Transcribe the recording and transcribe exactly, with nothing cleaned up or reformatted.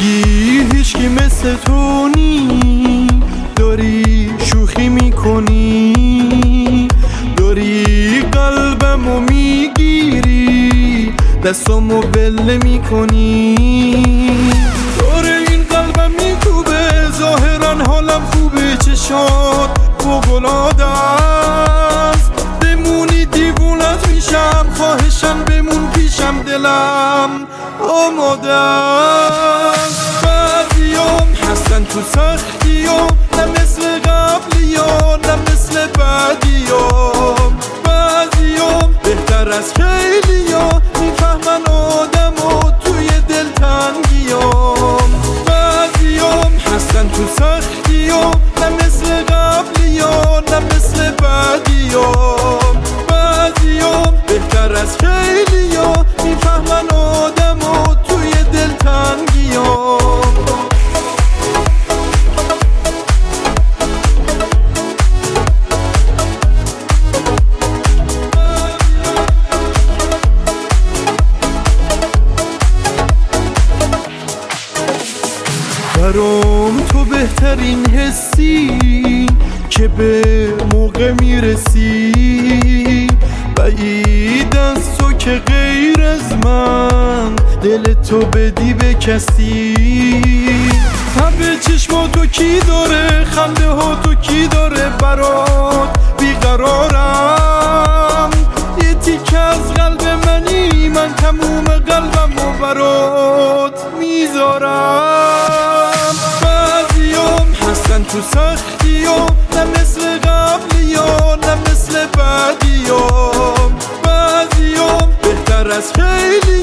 میگی هیچکی مثل تو نی، داری شوخی میکنی، داری قلبمو میگیری، دستامو بله میکنی. داره این قلبم میکوبه، ظاهرا حالم خوبه، چشات فوق‌العاده است. بمونی دیوونت میشم، خواهشم بمون پیشم، دلم آماده است. بعضیام هستن تو سختیام، نه مثل قبلیام نه مثل بعدیام. بعضیام بهتر از خیلیام، میفهمن آدمو توی دلتنگیام. بعضیام هستن تو سختیام، نه مثل قبلیام نه مثل بعدیام. بعضیام بهتر از خیلیام، میفهمن آدمو توی دلتنگیام. برام تو بهترین حسی که به موقع میرسی، بعید از تو که غیر از من دل تو بدی به کسی. تب چشما تو کی داره، خنده ها تو کی داره، برات بیقرارم. یه تیکه از قلب منی، من تموم قلبم و برات میذارم. بعضیام هستن تو سختیام، نه مثل قبلیام نه مثل بعدیام. بعضیام بهتر از خیلی